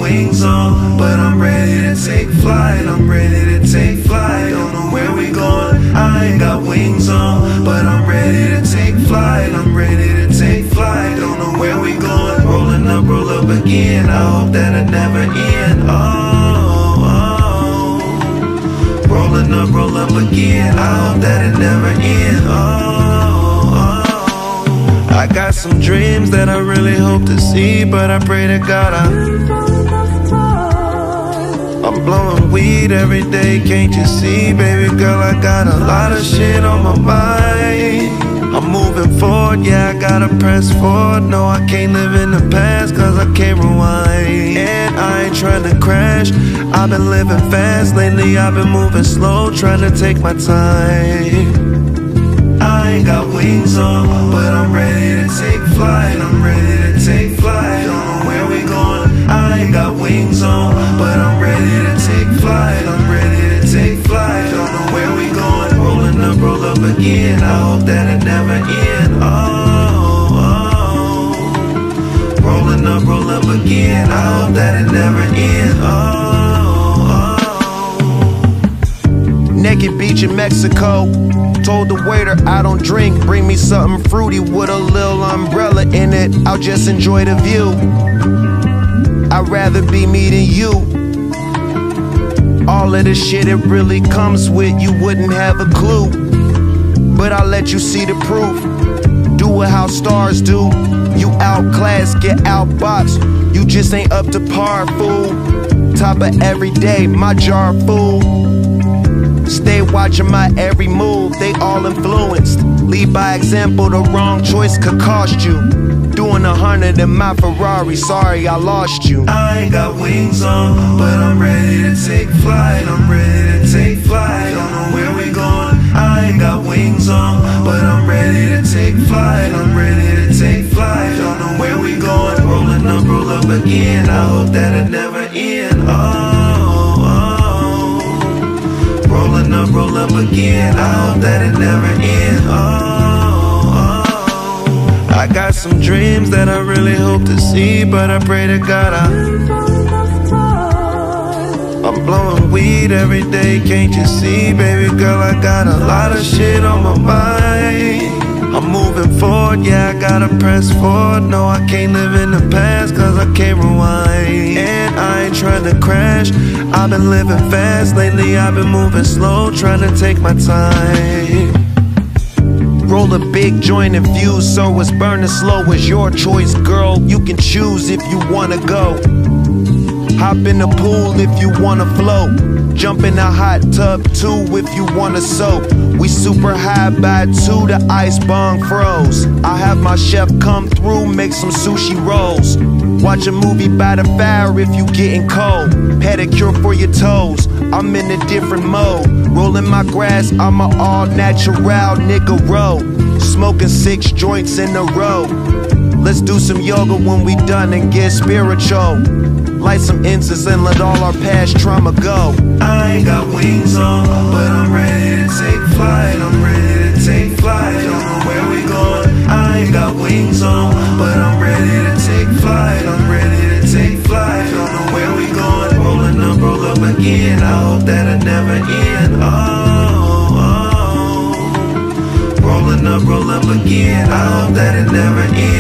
wings on, but I'm ready to take flight. I'm ready to take flight. Don't know where we going. I ain't got wings on, but I'm ready to take flight. I'm ready to take flight. Don't know where we going. Rolling up, roll up again. I hope that it never end. Rolling up, roll up again. I hope that it never end. I got some dreams that I really hope to see, but I pray to God I'm blowing weed every day, can't you see? Baby girl, I got a lot of shit on my mind. I'm moving forward, yeah, I gotta press forward. No, I can't live in the past, cause I can't rewind. And I ain't trying to crash, I've been living fast. Lately I've been moving slow, trying to take my time. I ain't got wings on, but I'm ready to take flight. I'm ready to take flight. Don't know where we going. I ain't got wings on, but I'm ready to take flight. I'm ready to take flight. Don't know where we going. Rolling up, roll up again. I hope that it never end. Rolling up, roll up again. I hope that it never end. Naked beach in Mexico. Told the waiter I don't drink, bring me something fruity with a little umbrella in it. I'll just enjoy the view. I'd rather be me than you. All of the shit it really comes with, you wouldn't have a clue. But I'll let you see the proof. Do it how stars do. You outclassed, get outboxed. You just ain't up to par, fool. Top of every day, my jar full. Stay watching my every move, they all influenced. Lead by example, the wrong choice could cost you. Doing 100 in my Ferrari, sorry I lost you. I ain't got wings on, but I'm ready to take flight. I'm ready to take flight. Don't know where we going. I ain't got wings on, but I'm ready to take flight. I'm ready to take flight. Don't know where we going. Rolling up, roll up again. I hope that it never end. Rolling up, roll up again. I hope that it never end. I got some dreams that I really hope to see, but I pray to God I'm blowing weed every day, can't you see? Baby girl, I got a lot of shit on my mind. I'm moving forward, yeah, I gotta press forward. No, I can't live in the past, cause I can't rewind. And I ain't trying to crash, I've been living fast. Lately I've been moving slow, trying to take my time. Roll a big joint and fuse, so it's burning slow. It's your choice, girl, you can choose if you wanna go. Hop in the pool if you wanna float. Jump in the hot tub too if you wanna soak. We super high by 2, the ice bong froze. I have my chef come through, make some sushi rolls. Watch a movie by the fire if you getting cold. Pedicure for your toes, I'm in a different mode. Rolling my grass, I'm a all natural nigga roll. Smoking 6 joints in a row. Let's do some yoga when we done and get spiritual. Light some incense and let all our past trauma go. I ain't got wings on, but I'm ready to take flight. I'm ready to take flight. Don't know where we going. I ain't got wings on, but I'm ready to take flight. I'm ready to take flight. Don't know where we going. Rolling up, roll up again. I hope that it never end. Rolling up, roll up again. I hope that it never ends.